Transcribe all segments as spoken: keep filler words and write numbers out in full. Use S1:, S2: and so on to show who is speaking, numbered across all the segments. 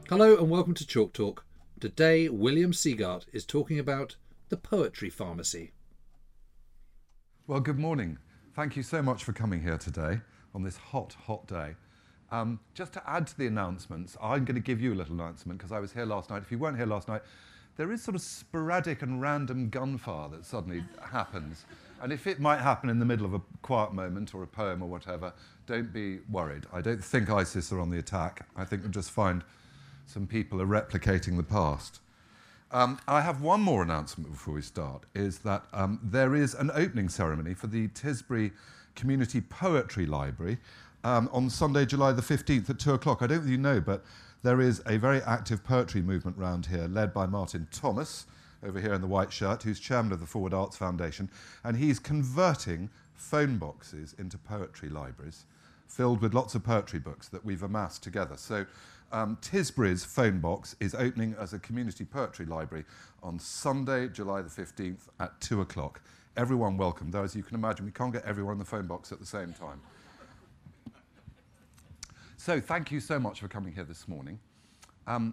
S1: Hello and welcome to Chalk Talk. Today, William Seagart is talking about the Poetry Pharmacy.
S2: Well, good morning. Thank you so much for coming here today on this hot, hot day. Um, just to add to the announcements, I'm going to give you a little announcement because I was here last night. If you weren't here last night, there is sort of sporadic and random gunfire that suddenly happens. And if it might happen in the middle of a quiet moment or a poem or whatever, don't be worried. I don't think ISIS are on the attack. I think we'll just find some people are replicating the past. Um, I have one more announcement before we start, is that um, there is an opening ceremony for the Tisbury Community Poetry Library um, on Sunday, July the fifteenth at two o'clock. I don't know if you know, but there is a very active poetry movement round here, led by Martin Thomas, over here in the white shirt, who's chairman of the Forward Arts Foundation, and he's converting phone boxes into poetry libraries, filled with lots of poetry books that we've amassed together. So um, Tisbury's phone box is opening as a community poetry library on Sunday, July the fifteenth at two o'clock. Everyone welcome, though as you can imagine, we can't get everyone in the phone box at the same time. So thank you so much for coming here this morning. Um,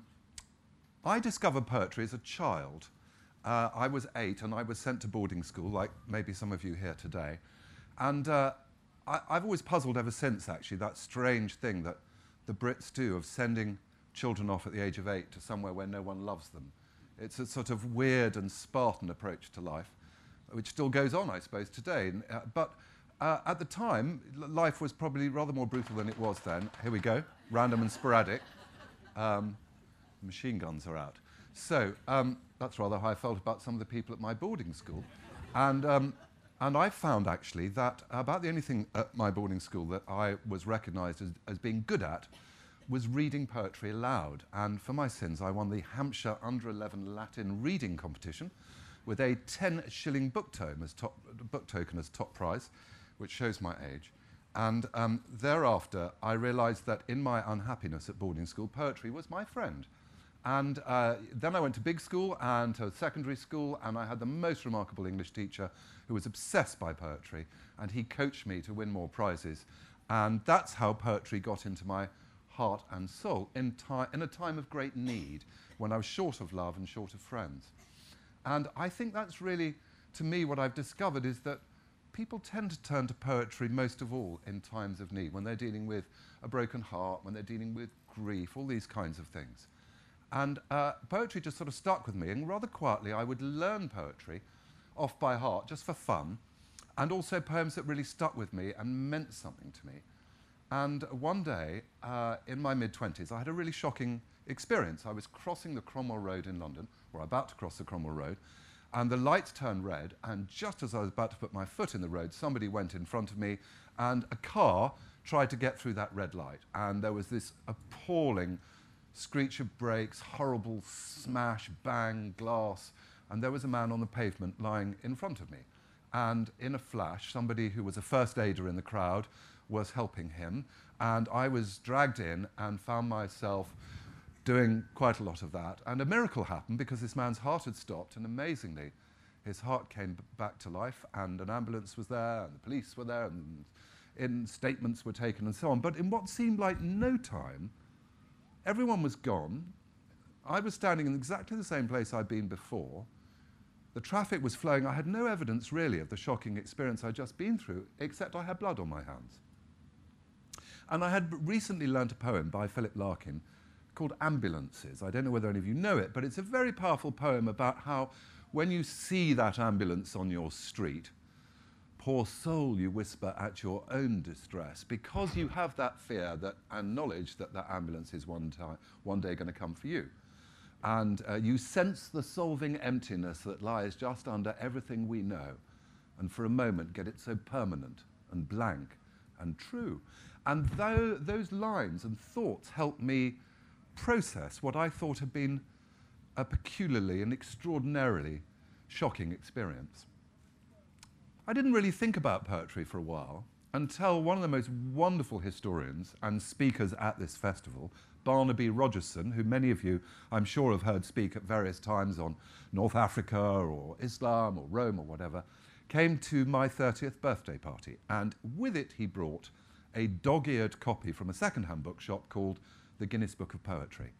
S2: I discovered poetry as a child. Uh, I was eight and I was sent to boarding school, like maybe some of you here today. And uh, I, I've always puzzled ever since, actually, that strange thing that the Brits do of sending children off at the age of eight to somewhere where no one loves them. It's a sort of weird and Spartan approach to life, which still goes on, I suppose, today. Uh, but uh, at the time, life was probably rather more brutal than it was then. Here we go, random and sporadic. Um, machine guns are out. So um, that's rather how I felt about some of the people at my boarding school. And, um, and I found, actually, that about the only thing at my boarding school that I was recognised as, as being good at was reading poetry aloud. And for my sins, I won the Hampshire under eleven Latin reading competition with a ten shilling book, tome as top, book token as top prize, which shows my age. And um, thereafter, I realised that in my unhappiness at boarding school, poetry was my friend. And uh, then I went to big school and to secondary school, and I had the most remarkable English teacher who was obsessed by poetry, and he coached me to win more prizes. And that's how poetry got into my heart and soul in, ti- in a time of great need, when I was short of love and short of friends. And I think that's really, to me, what I've discovered is that people tend to turn to poetry most of all in times of need, when they're dealing with a broken heart, when they're dealing with grief, all these kinds of things. And uh, poetry just sort of stuck with me, and rather quietly I would learn poetry off by heart, just for fun, and also poems that really stuck with me and meant something to me. And one day, uh, in my mid-twenties, I had a really shocking experience. I was crossing the Cromwell Road in London, or about to cross the Cromwell Road, and the lights turned red, and just as I was about to put my foot in the road, somebody went in front of me, and a car tried to get through that red light. And there was this appalling screech of brakes, horrible smash, bang, glass, and there was a man on the pavement lying in front of me. And in a flash, somebody who was a first aider in the crowd was helping him, and I was dragged in and found myself doing quite a lot of that. And a miracle happened because this man's heart had stopped, and amazingly, his heart came b- back to life, and an ambulance was there, and the police were there, and in statements were taken, and so on. But in what seemed like no time, everyone was gone. I was standing in exactly the same place I'd been before. The traffic was flowing. I had no evidence, really, of the shocking experience I'd just been through, except I had blood on my hands. And I had recently learnt a poem by Philip Larkin called Ambulances. I don't know whether any of you know it, but it's a very powerful poem about how when you see that ambulance on your street, poor soul, you whisper at your own distress, because you have that fear that, and knowledge that that ambulance is one, time, one day going to come for you. And uh, you sense the solving emptiness that lies just under everything we know, and for a moment get it so permanent and blank and true. And though those lines and thoughts helped me process what I thought had been a peculiarly and extraordinarily shocking experience. I didn't really think about poetry for a while until one of the most wonderful historians and speakers at this festival, Barnaby Rogerson, who many of you, I'm sure, have heard speak at various times on North Africa or Islam or Rome or whatever, came to my thirtieth birthday party. And with it, he brought a dog-eared copy from a second-hand bookshop called The Guinness Book of Poetry.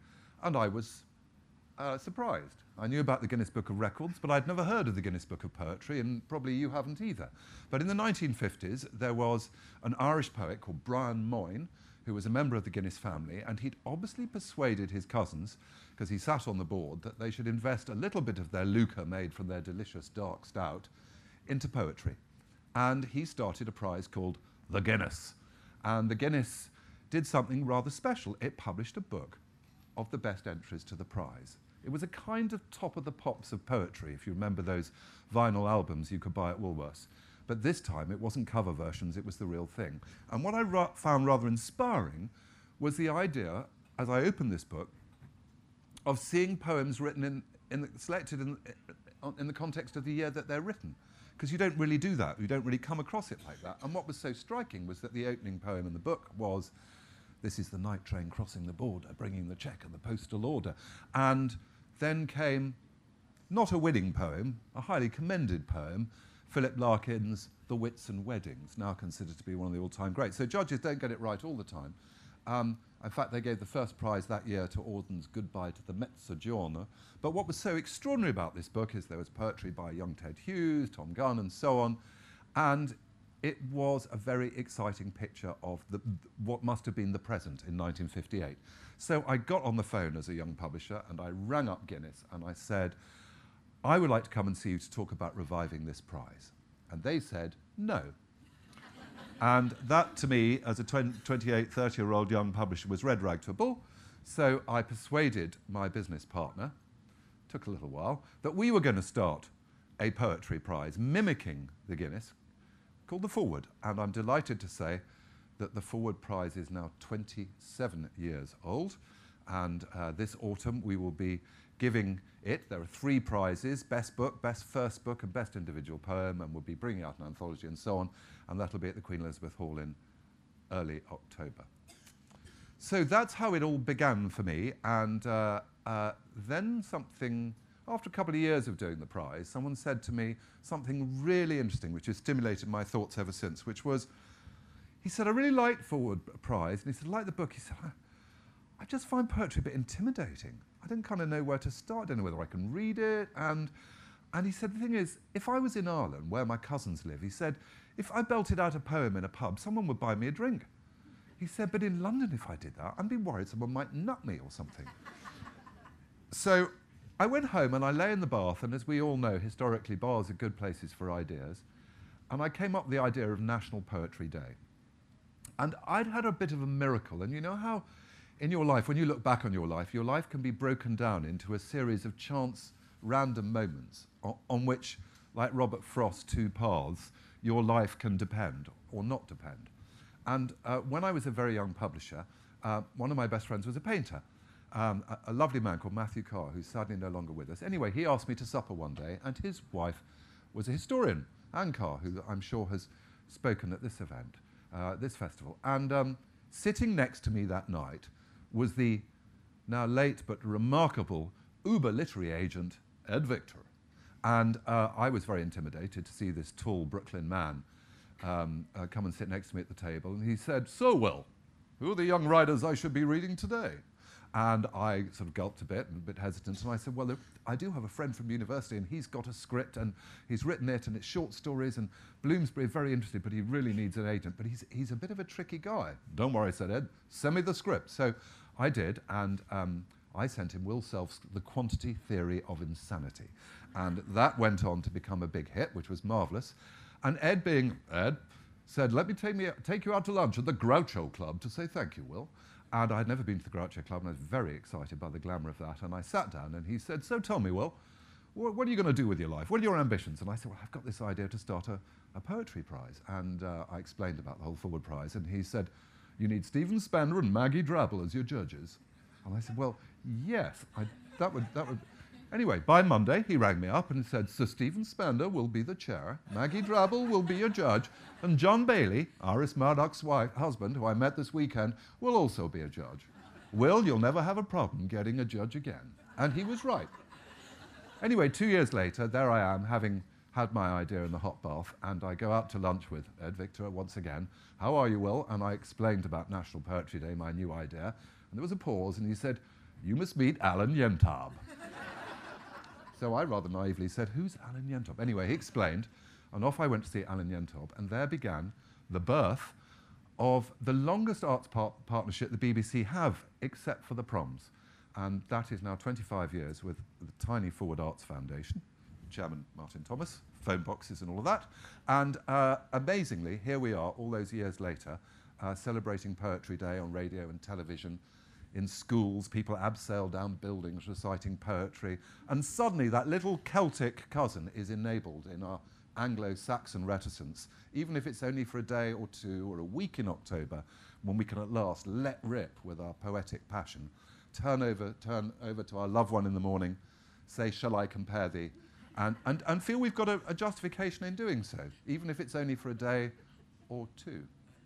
S2: And I was uh, surprised. I knew about the Guinness Book of Records, but I'd never heard of the Guinness Book of Poetry, and probably you haven't either. But in the nineteen fifties, there was an Irish poet called Brian Moyne, who was a member of the Guinness family, and he'd obviously persuaded his cousins, because he sat on the board, that they should invest a little bit of their lucre made from their delicious dark stout into poetry. And he started a prize called the Guinness. And the Guinness did something rather special. It published a book of the best entries to the prize. It was a kind of top of the pops of poetry, if you remember those vinyl albums you could buy at Woolworths. But this time, it wasn't cover versions, it was the real thing. And what I ra- found rather inspiring was the idea, as I opened this book, of seeing poems written in, in the, selected in, in the context of the year that they're written. Because you don't really do that. You don't really come across it like that. And what was so striking was that the opening poem in the book was, "This is the night train crossing the border, bringing the check and the postal order." And then came, not a winning poem, a highly commended poem, Philip Larkin's The Wits and Weddings, now considered to be one of the all-time greats. So judges don't get it right all the time. Um, in fact, they gave the first prize that year to Auden's Goodbye to the Mezzogiorno. But what was so extraordinary about this book is there was poetry by young Ted Hughes, Tom Gunn, and so on. And it was a very exciting picture of the, what must have been the present in nineteen fifty-eight. So I got on the phone as a young publisher and I rang up Guinness and I said, "I would like to come and see you to talk about reviving this prize." And they said, "No." And that, to me, as a twenty-eight, thirty-year-old young publisher, was red rag to a bull. So I persuaded my business partner, took a little while, that we were going to start a poetry prize mimicking the Guinness called the Forward. And I'm delighted to say that the Forward Prize is now twenty-seven years old. And uh, this autumn we will be giving it. There are three prizes: Best Book, Best First Book, and Best Individual Poem, and we'll be bringing out an anthology and so on, and that'll be at the Queen Elizabeth Hall in early October. So that's how it all began for me, and uh, uh, then something, after a couple of years of doing the prize, someone said to me something really interesting, which has stimulated my thoughts ever since, which was, he said, "I really liked Forward Prize," and he said, "I like the book." He said, I, I just find poetry a bit intimidating. I don't kind of know where to start. I don't know whether I can read it. And, and he said, the thing is, if I was in Ireland, where my cousins live, he said, if I belted out a poem in a pub, someone would buy me a drink. He said, but in London, if I did that, I'd be worried someone might nut me or something. So I went home and I lay in the bath, and as we all know, historically, bars are good places for ideas. And I came up with the idea of National Poetry Day. And I'd had a bit of a miracle. And you know how in your life, when you look back on your life, your life can be broken down into a series of chance, random moments on, on which, like Robert Frost's Two Paths, your life can depend or not depend. And uh, when I was a very young publisher, uh, one of my best friends was a painter, um, a, a lovely man called Matthew Carr, who's sadly no longer with us. Anyway, he asked me to supper one day, and his wife was a historian, Anne Carr, who I'm sure has spoken at this event, uh, this festival. And um, sitting next to me that night was the now late but remarkable uber literary agent, Ed Victor. And uh, I was very intimidated to see this tall Brooklyn man um, uh, come and sit next to me at the table. And he said, "So, well, who are the young writers I should be reading today?" And I sort of gulped a bit and a bit hesitant. And I said, well, I do have a friend from university, and he's got a script, and he's written it, and it's short stories, and Bloomsbury, very interested, but he really needs an agent. But he's, he's a bit of a tricky guy. "Don't worry," said Ed, "send me the script." So I did, and um, I sent him Will Self's The Quantity Theory of Insanity. And that went on to become a big hit, which was marvellous. And Ed, being Ed, said, "Let me take, me take you out to lunch at the Groucho Club to say thank you, Will." And I'd never been to the Groucho Club, and I was very excited by the glamour of that. And I sat down, and he said, "So tell me, Will, wh what are you going to do with your life? What are your ambitions?" And I said, "Well, I've got this idea to start a, a poetry prize." And uh, I explained about the whole Forward Prize, and he said, "You need Stephen Spender and Maggie Drabble as your judges." And I said, "Well, yes, I, that would, that would." Anyway, by Monday, he rang me up and said, "Sir Stephen Spender will be the chair, Maggie Drabble will be your judge, and John Bailey, Iris Murdoch's wife, husband, who I met this weekend, will also be a judge. Will, you'll never have a problem getting a judge again." And he was right. Anyway, two years later, there I am, having had my idea in the hot bath, and I go out to lunch with Ed Victor once again. "How are you, Will?" And I explained about National Poetry Day, my new idea. And there was a pause, and he said, you must meet Alan Yentob. So I rather naively said, who's Alan Yentob? Anyway, he explained, and off I went to see Alan Yentob, and there began the birth of the longest arts par- partnership the B B C have, except for the Proms. And that is now twenty-five years with the tiny Forward Arts Foundation, Chairman Martin Thomas, phone boxes and all of that. And uh, amazingly, here we are, all those years later, uh, celebrating Poetry Day on radio and television, in schools, people abseil down buildings reciting poetry, and suddenly that little Celtic cousin is enabled in our Anglo-Saxon reticence, even if it's only for a day or two or a week in October, when we can at last let rip with our poetic passion, turn over, turn over to our loved one in the morning, say, shall I compare thee, and, and, and feel we've got a, a justification in doing so, even if it's only for a day or two.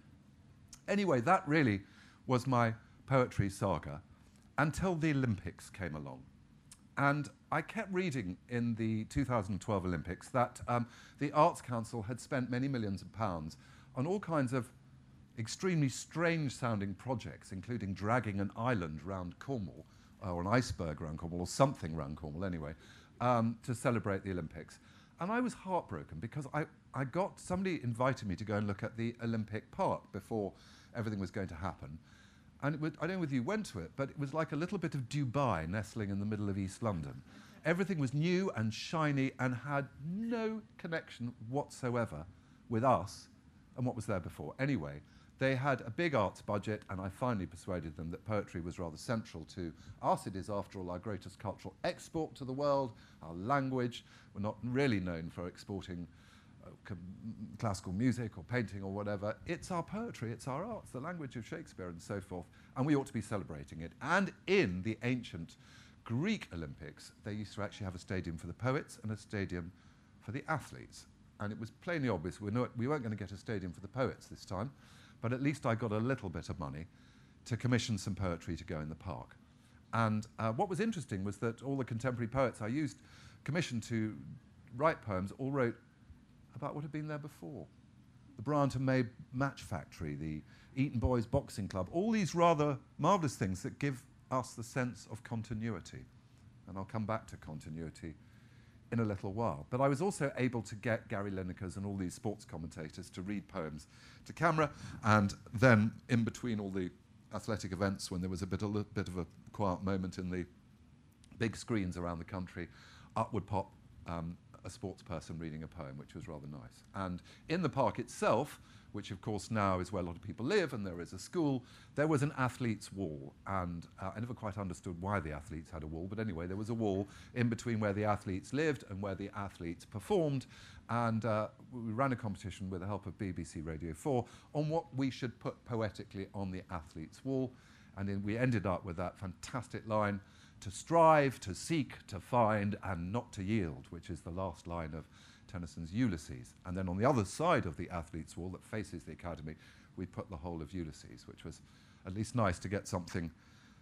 S2: Anyway, that really was my poetry saga until the Olympics came along. And I kept reading in the two thousand twelve Olympics that um, the Arts Council had spent many millions of pounds on all kinds of extremely strange-sounding projects, including dragging an island round Cornwall, or an iceberg around Cornwall, or something around Cornwall anyway, um, to celebrate the Olympics. And I was heartbroken because I, I got, somebody invited me to go and look at the Olympic Park before everything was going to happen. And it was, I don't know whether you went to it, but it was like a little bit of Dubai nestling in the middle of East London. Everything was new and shiny and had no connection whatsoever with us and what was there before. Anyway, they had a big arts budget, and I finally persuaded them that poetry was rather central to us. It is, after all, our greatest cultural export to the world, our language. We're not really known for exporting uh, c- classical music or painting or whatever. It's our poetry, it's our arts, the language of Shakespeare and so forth, and we ought to be celebrating it. And in the ancient Greek Olympics, they used to actually have a stadium for the poets and a stadium for the athletes. And it was plainly obvious we, we weren't going to get a stadium for the poets this time, but at least I got a little bit of money to commission some poetry to go in the park. And uh, what was interesting was that all the contemporary poets I used, commissioned to write poems, all wrote about what had been there before. The Bryant and May Match Factory, the Eton Boys Boxing Club, all these rather marvellous things that give us the sense of continuity. And I'll come back to continuity in a little while. But I was also able to get Gary Linekers and all these sports commentators to read poems to camera, and then in between all the athletic events, when there was a bit, a li- bit of a quiet moment in the big screens around the country, up would pop um, a sports person reading a poem, which was rather nice. And in the park itself, which of course now is where a lot of people live and there is a school, there was an athlete's wall. And uh, I never quite understood why the athletes had a wall, but anyway, there was a wall in between where the athletes lived and where the athletes performed. And uh, we ran a competition with the help of B B C Radio four on what we should put poetically on the athlete's wall. And then we ended up with that fantastic line, to strive, to seek, to find, and not to yield, which is the last line of Tennyson's Ulysses. And then on the other side of the athlete's wall that faces the academy, we put the whole of Ulysses, which was at least nice to get something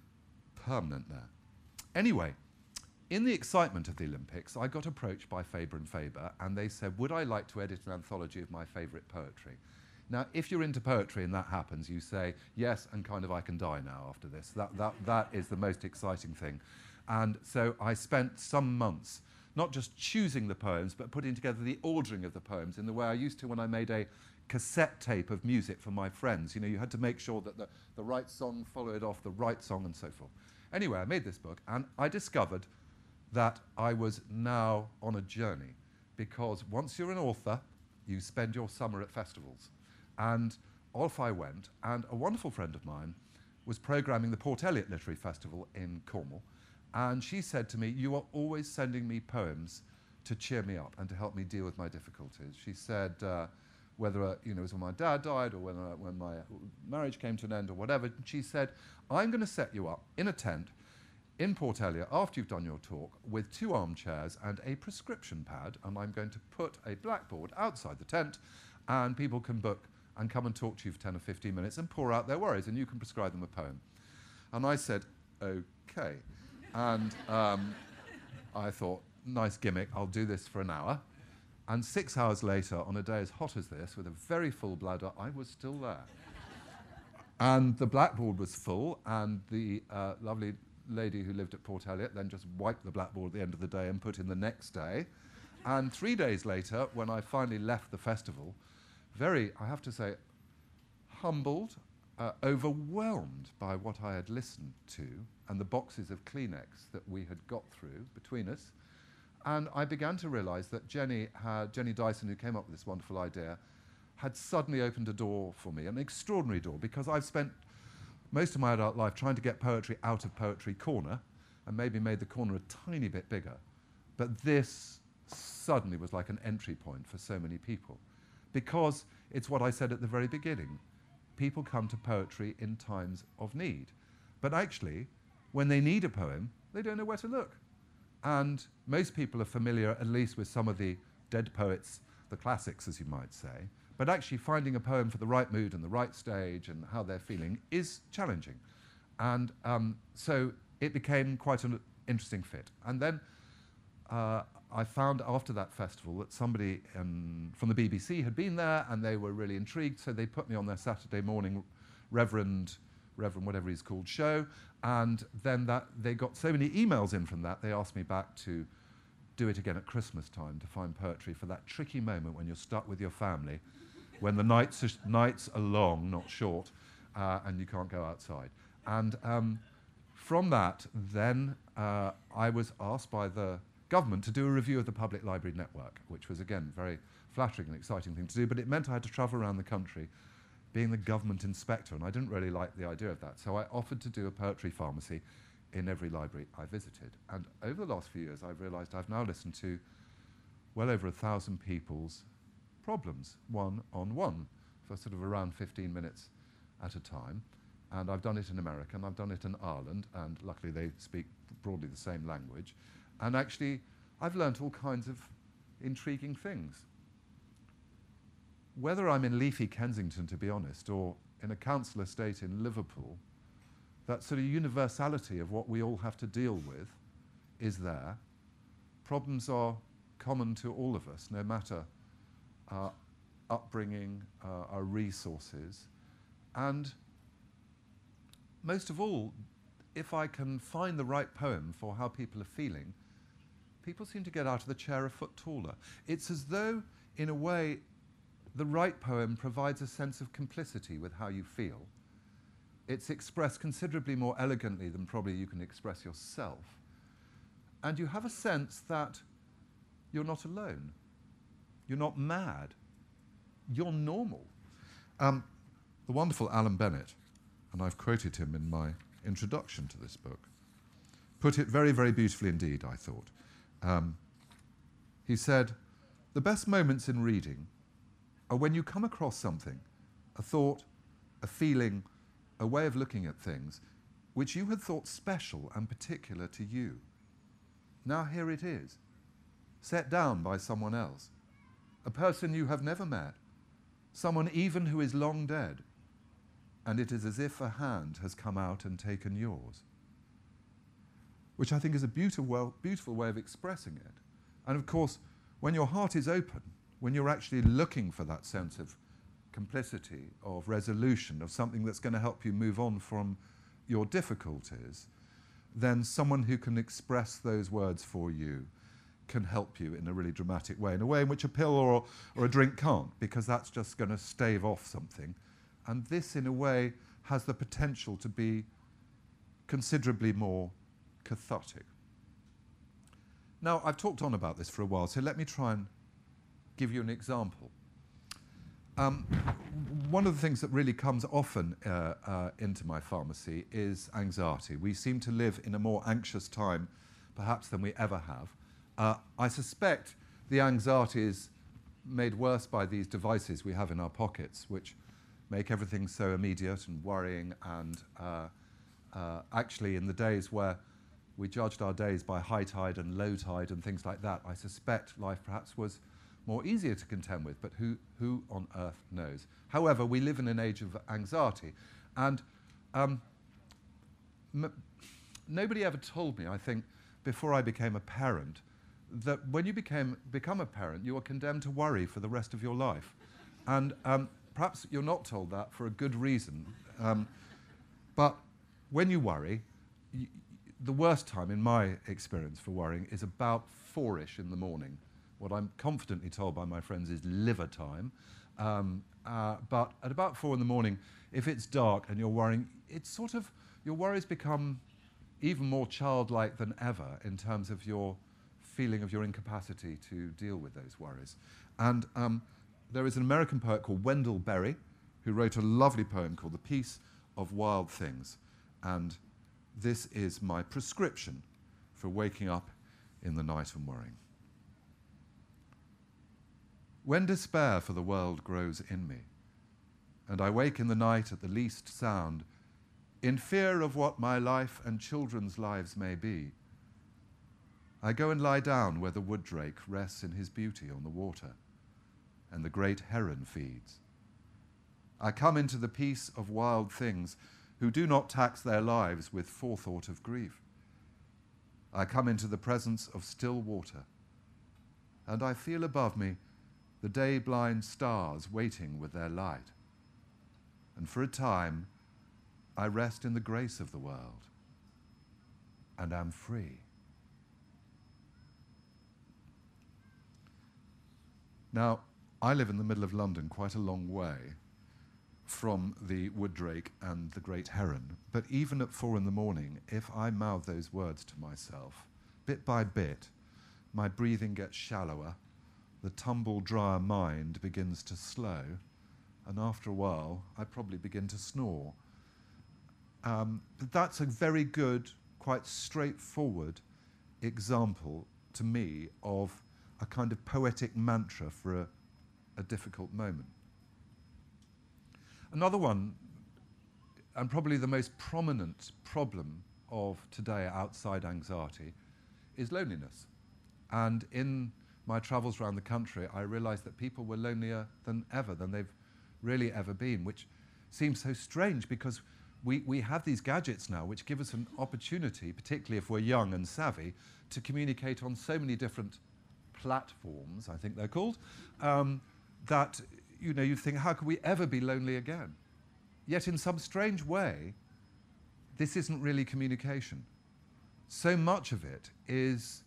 S2: permanent there. Anyway, in the excitement of the Olympics, I got approached by Faber and Faber, and they said, would I like to edit an anthology of my favourite poetry? Now, if you're into poetry and that happens, you say, yes, and kind of I can die now after this. That, that, that is the most exciting thing. And so I spent some months not just choosing the poems, but putting together the ordering of the poems in the way I used to when I made a cassette tape of music for my friends. You know, you had to make sure that the, the right song followed off the right song and so forth. Anyway, I made this book, and I discovered that I was now on a journey, because once you're an author, you spend your summer at festivals. And off I went, and a wonderful friend of mine was programming the Port Eliot Literary Festival in Cornwall, and she said to me, you are always sending me poems to cheer me up and to help me deal with my difficulties. She said, uh, whether uh, you know, it was when my dad died or when, uh, when my marriage came to an end or whatever, she said, I'm going to set you up in a tent in Port Eliot after you've done your talk with two armchairs and a prescription pad, and I'm going to put a blackboard outside the tent, and people can book and come and talk to you for ten or fifteen minutes and pour out their worries, and you can prescribe them a poem. And I said, okay. And um, I thought, nice gimmick, I'll do this for an hour. And six hours later, on a day as hot as this, with a very full bladder, I was still there. And the blackboard was full, and the uh, lovely lady who lived at Port Eliot then just wiped the blackboard at the end of the day and put in the next day. And three days later, when I finally left the festival, very, I have to say, humbled, uh, overwhelmed by what I had listened to and the boxes of Kleenex that we had got through between us. And I began to realise that Jenny, had, Jenny Dyson, who came up with this wonderful idea, had suddenly opened a door for me, an extraordinary door, because I've spent most of my adult life trying to get poetry out of Poetry Corner and maybe made the corner a tiny bit bigger. But this suddenly was like an entry point for so many people, because it's what I said at the very beginning. People come to poetry in times of need. But actually, when they need a poem, they don't know where to look. And most people are familiar, at least with some of the dead poets, the classics, as you might say. But actually finding a poem for the right mood and the right stage and how they're feeling is challenging. And um, so it became quite an interesting fit. And then uh, I found after that festival that somebody um, from the B B C had been there and they were really intrigued, so they put me on their Saturday morning Reverend, Reverend whatever he's called, show. And then that they got so many emails in from that, they asked me back to do it again at Christmas time to find poetry for that tricky moment when you're stuck with your family, when the nights are, nights are long, not short, uh, and you can't go outside. And um, from that, then uh, I was asked by the government to do a review of the Public Library Network, which was, again, very flattering and exciting thing to do, but it meant I had to travel around the country being the government inspector, and I didn't really like the idea of that. So I offered to do a poetry pharmacy in every library I visited. And over the last few years, I've realised I've now listened to well over a thousand people's problems, one on one, for sort of around fifteen minutes at a time. And I've done it in America, and I've done it in Ireland, and luckily they speak broadly the same language. And actually, I've learnt all kinds of intriguing things. Whether I'm in leafy Kensington, to be honest, or in a council estate in Liverpool, that sort of universality of what we all have to deal with is there. Problems are common to all of us, no matter our upbringing, uh, our resources. And most of all, if I can find the right poem for how people are feeling, people seem to get out of the chair a foot taller. It's as though, in a way, the right poem provides a sense of complicity with how you feel. It's expressed considerably more elegantly than probably you can express yourself. And you have a sense that you're not alone. You're not mad. You're normal. Um, the wonderful Alan Bennett, and I've quoted him in my introduction to this book, put it very, very beautifully indeed, I thought. Um, he said, "The best moments in reading are when you come across something, a thought, a feeling, a way of looking at things, which you had thought special and particular to you. Now here it is, set down by someone else, a person you have never met, someone even who is long dead, and it is as if a hand has come out and taken yours." Which I think is a beautiful, well, beautiful way of expressing it. And of course, when your heart is open, when you're actually looking for that sense of complicity, of resolution, of something that's going to help you move on from your difficulties, then someone who can express those words for you can help you in a really dramatic way, in a way in which a pill or, or a drink can't, because that's just going to stave off something. And this, in a way, has the potential to be considerably more cathartic. Now, I've talked on about this for a while, so let me try and give you an example. Um, one of the things that really comes often uh, uh, into my pharmacy is anxiety. We seem to live in a more anxious time, perhaps, than we ever have. Uh, I suspect the anxiety is made worse by these devices we have in our pockets, which make everything so immediate and worrying. And uh, uh, actually, in the days where we judged our days by high tide and low tide and things like that, I suspect life perhaps was more easier to contend with, but who, who on earth knows? However, we live in an age of anxiety, and um, m- nobody ever told me, I think, before I became a parent, that when you became, become a parent, you are condemned to worry for the rest of your life. And um, perhaps you're not told that for a good reason, um, but when you worry, y- the worst time, in my experience, for worrying is about four-ish in the morning. What I'm confidently told by my friends is liver time. Um, uh, but at about four in the morning, if it's dark and you're worrying, it's sort of, your worries become even more childlike than ever in terms of your feeling of your incapacity to deal with those worries. And um, there is an American poet called Wendell Berry who wrote a lovely poem called The Peace of Wild Things. And this is my prescription for waking up in the night and worrying. When despair for the world grows in me, and I wake in the night at the least sound, in fear of what my life and children's lives may be, I go and lie down where the wood drake rests in his beauty on the water, and the great heron feeds. I come into the peace of wild things who do not tax their lives with forethought of grief. I come into the presence of still water, and I feel above me the day-blind stars waiting with their light. And for a time, I rest in the grace of the world, and am free. Now, I live in the middle of London, quite a long way from the wood drake and the great heron. But even at four in the morning, if I mouth those words to myself, bit by bit, my breathing gets shallower, the tumble drier mind begins to slow, and after a while, I probably begin to snore. Um, but that's a very good, quite straightforward example to me of a kind of poetic mantra for a, a difficult moment. Another one, and probably the most prominent problem of today outside anxiety, is loneliness. And in my travels around the country, I realized that people were lonelier than ever, than they've really ever been, which seems so strange because we, we have these gadgets now which give us an opportunity, particularly if we're young and savvy, to communicate on so many different platforms, I think they're called, um, that you know, you think, how could we ever be lonely again? Yet in some strange way, this isn't really communication. So much of it is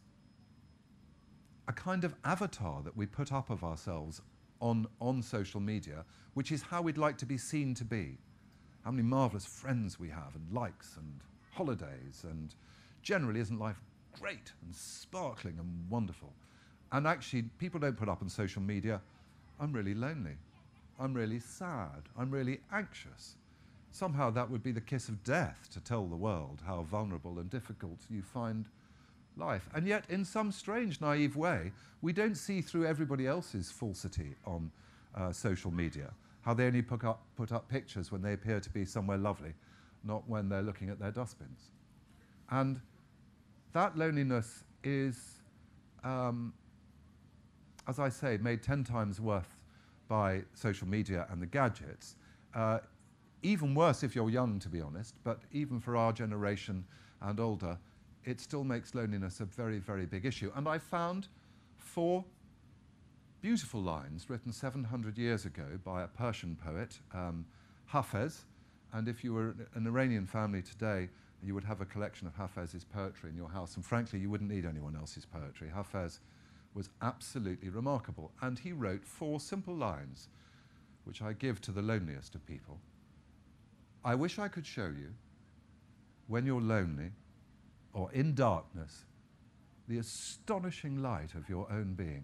S2: a kind of avatar that we put up of ourselves on, on social media, which is how we'd like to be seen to be. How many marvelous friends we have, and likes, and holidays, and generally isn't life great and sparkling and wonderful? And actually, people don't put up on social media, I'm really lonely, I'm really sad, I'm really anxious. Somehow that would be the kiss of death to tell the world how vulnerable and difficult you find life. And yet, in some strange, naive way, we don't see through everybody else's falsity on uh, social media, how they only put up, put up pictures when they appear to be somewhere lovely, not when they're looking at their dustbins. And that loneliness is, um, as I say, made ten times worse by social media and the gadgets. Uh, even worse if you're young, to be honest, but even for our generation and older, it still makes loneliness a very, very big issue. And I found four beautiful lines written seven hundred years ago by a Persian poet, um, Hafez. And if you were an Iranian family today, you would have a collection of Hafez's poetry in your house. And frankly, you wouldn't need anyone else's poetry. Hafez was absolutely remarkable. And he wrote four simple lines, which I give to the loneliest of people. I wish I could show you, when you're lonely or in darkness, the astonishing light of your own being.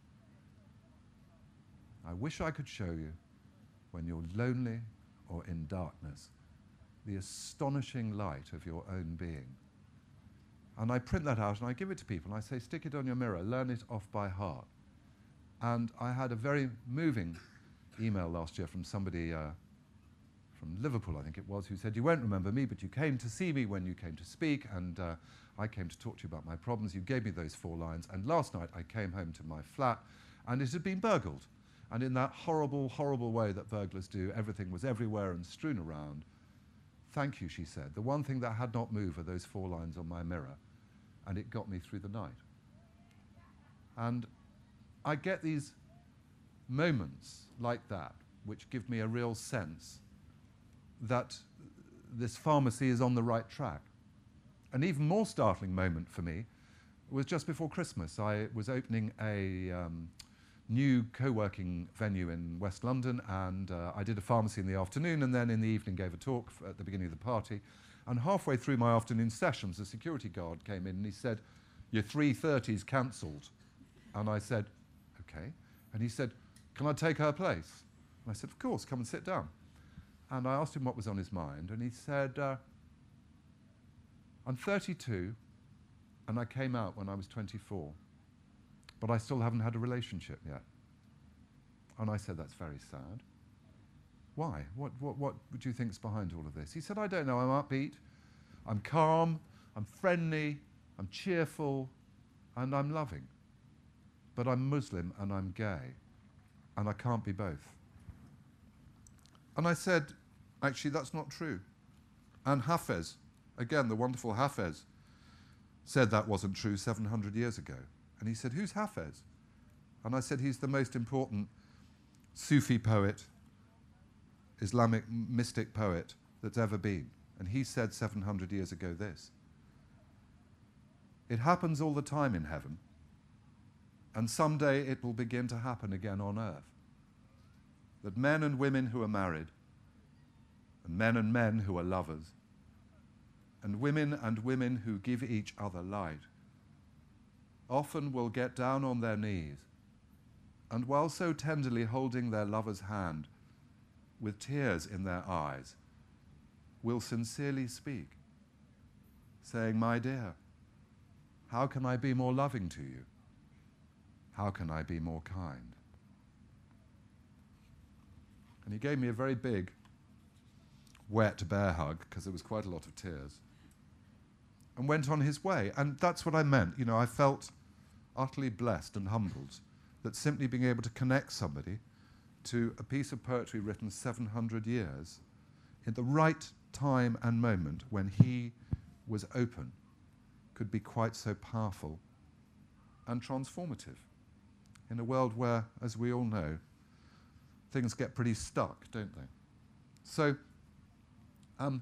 S2: I wish I could show you, when you're lonely or in darkness, the astonishing light of your own being. And I print that out and I give it to people and I say, stick it on your mirror, learn it off by heart. And I had a very moving email last year from somebody uh, from Liverpool, I think it was, who said, you won't remember me, but you came to see me when you came to speak, and uh, I came to talk to you about my problems. You gave me those four lines, and last night I came home to my flat, and it had been burgled. And in that horrible, horrible way that burglars do, everything was everywhere and strewn around. Thank you, she said. The one thing that had not moved were those four lines on my mirror, and it got me through the night. And I get these moments like that, which give me a real sense that this pharmacy is on the right track. an even more startling moment for me was just before Christmas. I was opening a um, new co-working venue in West London, and uh, I did a pharmacy in the afternoon, and then in the evening gave a talk f- at the beginning of the party. And halfway through my afternoon sessions, a security guard came in and he said, "Your three thirty's cancelled." And I said, "Okay." And he said, "Can I take her place?" And I said, "Of course, come and sit down." And I asked him what was on his mind, and he said, uh, "I'm thirty-two, and I came out when I was twenty-four, but I still haven't had a relationship yet." And I said, "That's very sad. Why? What, what, what do you think's behind all of this?" He said, "I don't know. I'm upbeat, I'm calm, I'm friendly, I'm cheerful, and I'm loving. But I'm Muslim and I'm gay, and I can't be both." And I said, "Actually, that's not true." And Hafez, again, the wonderful Hafez, said that wasn't true seven hundred years ago. And he said, "Who's Hafez?" And I said, "He's the most important Sufi poet, Islamic mystic poet that's ever been." And he said seven hundred years ago this: "It happens all the time in heaven, and someday it will begin to happen again on earth, that men and women who are married, and men and men who are lovers, and women and women who give each other light, often will get down on their knees, and while so tenderly holding their lover's hand, with tears in their eyes, will sincerely speak, saying, 'My dear, how can I be more loving to you? How can I be more kind?'" And he gave me a very big, wet bear hug, because there was quite a lot of tears, and went on his way. And that's what I meant. You know, I felt utterly blessed and humbled that simply being able to connect somebody to a piece of poetry written seven hundred years in the right time and moment when he was open could be quite so powerful and transformative in a world where, as we all know, things get pretty stuck, don't they? So um,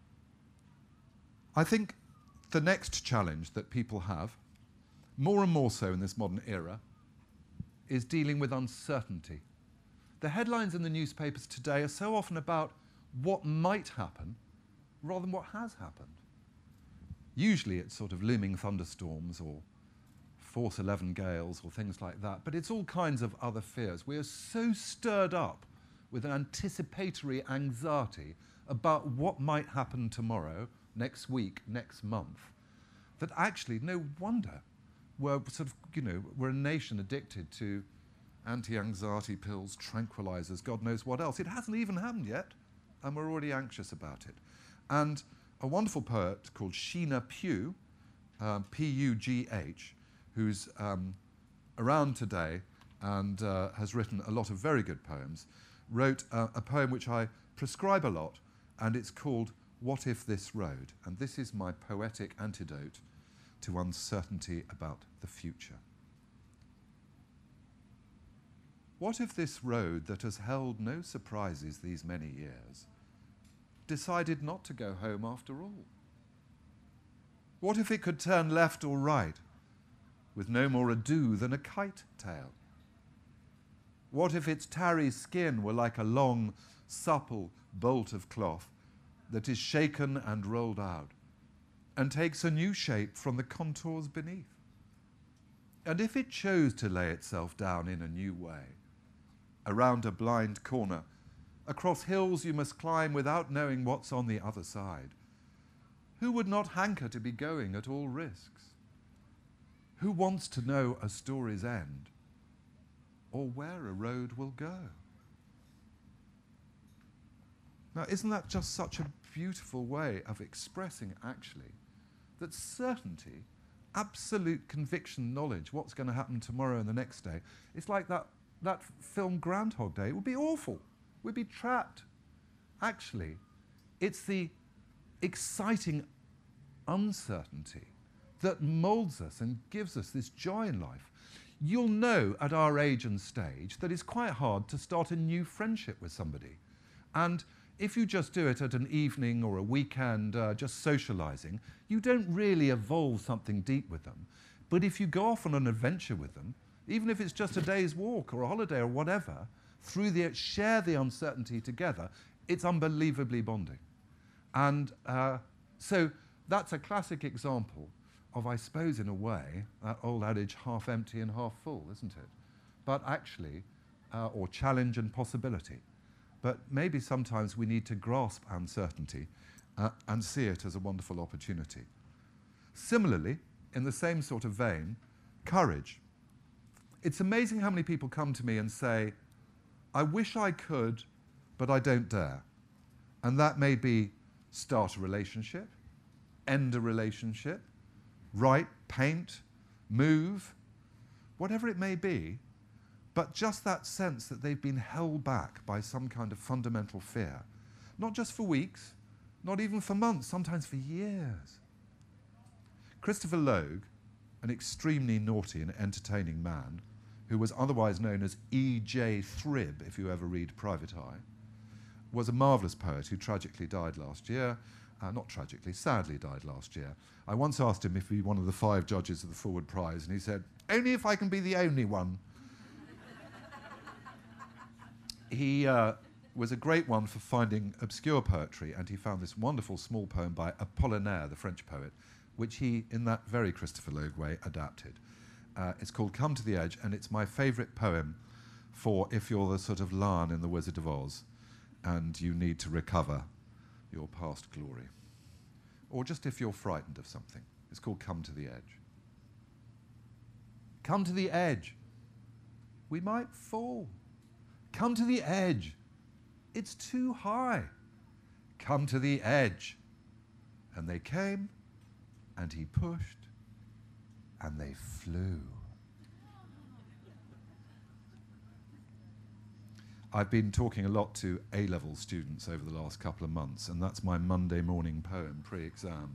S2: I think the next challenge that people have, more and more so in this modern era, is dealing with uncertainty. The headlines in the newspapers today are so often about what might happen rather than what has happened. Usually it's sort of looming thunderstorms or force eleven gales or things like that, but it's all kinds of other fears. We are so stirred up with an anticipatory anxiety about what might happen tomorrow, next week, next month, that actually no wonder we're sort of, you know, we're a nation addicted to anti-anxiety pills, tranquilizers, God knows what else. It hasn't even happened yet, and we're already anxious about it. And a wonderful poet called Sheena Pugh, um, P U G H, who's um, around today and uh, has written a lot of very good poems, wrote uh, a poem which I prescribe a lot, and it's called "What If This Road?" And this is my poetic antidote to uncertainty about the future. What if this road that has held no surprises these many years decided not to go home after all? What if it could turn left or right with no more ado than a kite tail? What if its tarry skin were like a long, supple bolt of cloth that is shaken and rolled out and takes a new shape from the contours beneath? And if it chose to lay itself down in a new way, around a blind corner, across hills you must climb without knowing what's on the other side, who would not hanker to be going at all risks? Who wants to know a story's end or where a road will go? Now, isn't that just such a beautiful way of expressing, actually, that certainty, absolute conviction, knowledge, what's going to happen tomorrow and the next day, it's like that, that film Groundhog Day. It would be awful. We'd be trapped. Actually, it's the exciting uncertainty that molds us and gives us this joy in life. You'll know at our age and stage that it's quite hard to start a new friendship with somebody. And if you just do it at an evening or a weekend, uh, just socializing, you don't really evolve something deep with them. But if you go off on an adventure with them, even if it's just a day's walk or a holiday or whatever, through the share the uncertainty together, it's unbelievably bonding. And uh, so that's a classic example of, I suppose, in a way, that old adage, half empty and half full, isn't it? But actually, uh, or challenge and possibility. But maybe sometimes we need to grasp uncertainty uh, and see it as a wonderful opportunity. Similarly, in the same sort of vein, courage. It's amazing how many people come to me and say, I wish I could, but I don't dare. And that may be start a relationship, end a relationship, write, paint, move, whatever it may be, but just that sense that they've been held back by some kind of fundamental fear, not just for weeks, not even for months, sometimes for years. Christopher Logue, an extremely naughty and entertaining man, who was otherwise known as E J Thrib, if you ever read Private Eye, was a marvellous poet who tragically died last year. Uh, not tragically, sadly died last year. I once asked him if he'd be one of the five judges of the Forward Prize, and he said, only if I can be the only one. He uh, was a great one for finding obscure poetry, and he found this wonderful small poem by Apollinaire, the French poet, which he, in that very Christopher Logue way, adapted. Uh, it's called Come to the Edge, and it's my favourite poem for if you're the sort of lion in The Wizard of Oz and you need to recover your past glory. Or just if you're frightened of something. It's called Come to the Edge. Come to the edge. We might fall. Come to the edge. It's too high. Come to the edge. And they came, and he pushed, and they flew. I've been talking a lot to A-level students over the last couple of months, and that's my Monday morning poem, pre-exam.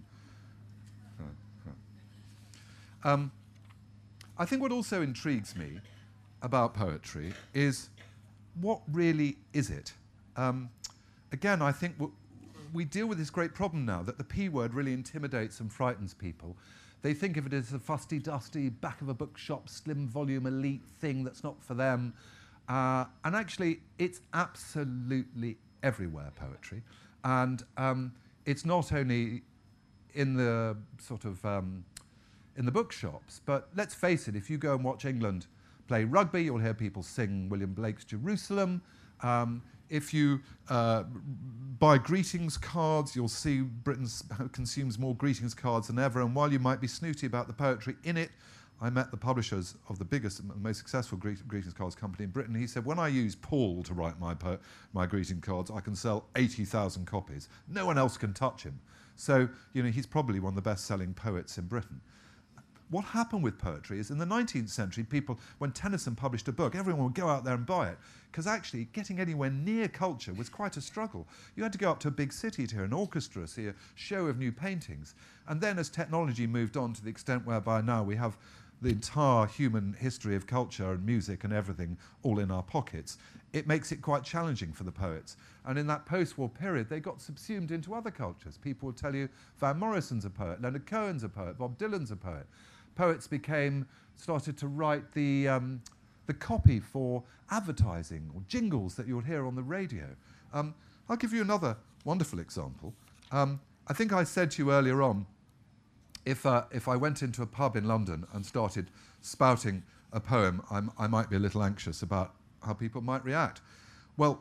S2: Um, I think what also intrigues me about poetry is what really is it? Um, again, I think w- we deal with this great problem now that the P word really intimidates and frightens people. They think of it as a fusty, dusty, back of a bookshop, slim volume, elite thing that's not for them. Uh, and actually, it's absolutely everywhere, poetry. And um, it's not only in the sort of, um, in the bookshops, but let's face it, if you go and watch England play rugby, you'll hear people sing William Blake's Jerusalem. Um, if you uh, buy greetings cards, you'll see Britain consumes more greetings cards than ever, and while you might be snooty about the poetry in it, I met the publishers of the biggest and most successful greet- greetings cards company in Britain. He said, when I use Paul to write my po- my greeting cards, I can sell eighty thousand copies. No one else can touch him. So, you know, he's probably one of the best-selling poets in Britain. What happened with poetry is in the nineteenth century, people, when Tennyson published a book, everyone would go out there and buy it, because actually getting anywhere near culture was quite a struggle. You had to go up to a big city to hear an orchestra, see a show of new paintings. And then as technology moved on to the extent whereby now we have the entire human history of culture and music and everything all in our pockets, it makes it quite challenging for the poets. And in that post-war period, they got subsumed into other cultures. People would tell you Van Morrison's a poet, Leonard Cohen's a poet, Bob Dylan's a poet. Poets became, started to write the, um, the copy for advertising or jingles that you'll hear on the radio. Um, I'll give you another wonderful example. Um, I think I said to you earlier on, If, uh, if I went into a pub in London and started spouting a poem, I'm, I might be a little anxious about how people might react. Well,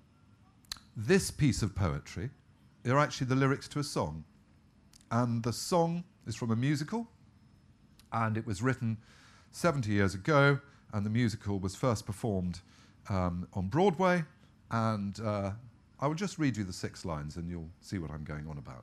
S2: this piece of poetry, they're actually the lyrics to a song. And the song is from a musical, and it was written seventy years ago, and the musical was first performed um, on Broadway. And uh, I will just read you the six lines, and you'll see what I'm going on about.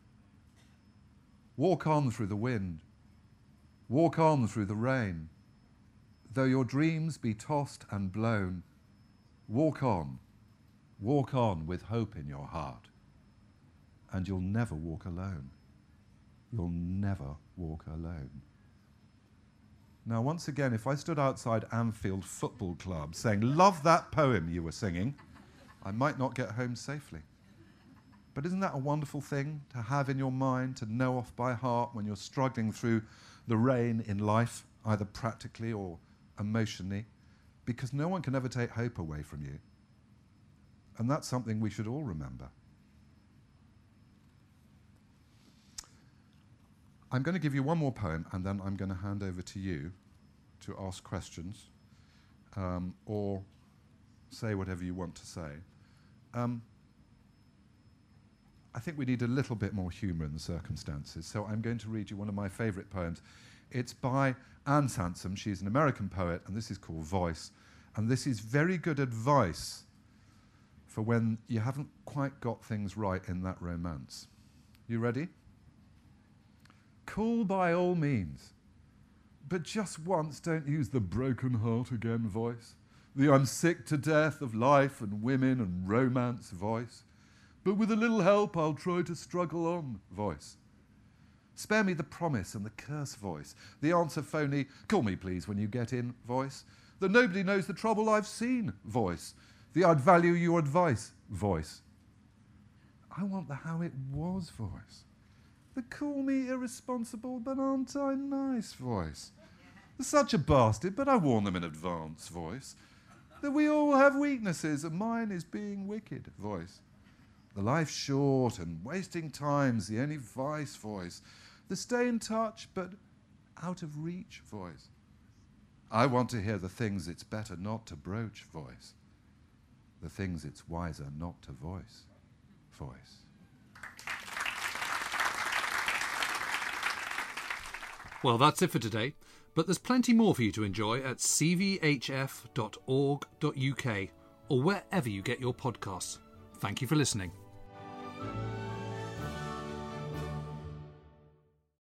S2: Walk on through the wind, walk on through the rain, though your dreams be tossed and blown, walk on, walk on with hope in your heart, and you'll never walk alone. You'll never walk alone. Now, once again, if I stood outside Anfield Football Club saying, love that poem you were singing, I might not get home safely. But isn't that a wonderful thing to have in your mind, to know off by heart when you're struggling through the rain in life, either practically or emotionally? Because no one can ever take hope away from you. And that's something we should all remember. I'm going to give you one more poem, and then I'm going to hand over to you to ask questions um, or say whatever you want to say. Um, I think we need a little bit more humour in the circumstances, so I'm going to read you one of my favourite poems. It's by Anne Sansom. She's an American poet, and this is called Voice. And this is very good advice for when you haven't quite got things right in that romance. You ready? Call by all means, but just once don't use the broken heart again voice, the I'm sick to death of life and women and romance voice. But with a little help I'll try to struggle on voice. Spare me the promise and the curse voice, the answer phony, call me please when you get in voice, the nobody knows the trouble I've seen voice, the I'd value your advice voice. I want the how it was voice, the call me irresponsible but aren't I nice voice, the such a bastard but I warn them in advance voice, that we all have weaknesses and mine is being wicked voice. The life's short and wasting time's the only vice voice. The stay in touch but out of reach voice. I want to hear the things it's better not to broach voice. The things it's wiser not to voice voice.
S1: Well, that's it for today, but there's plenty more for you to enjoy at c v h f dot org dot u k or wherever you get your podcasts. Thank you for listening.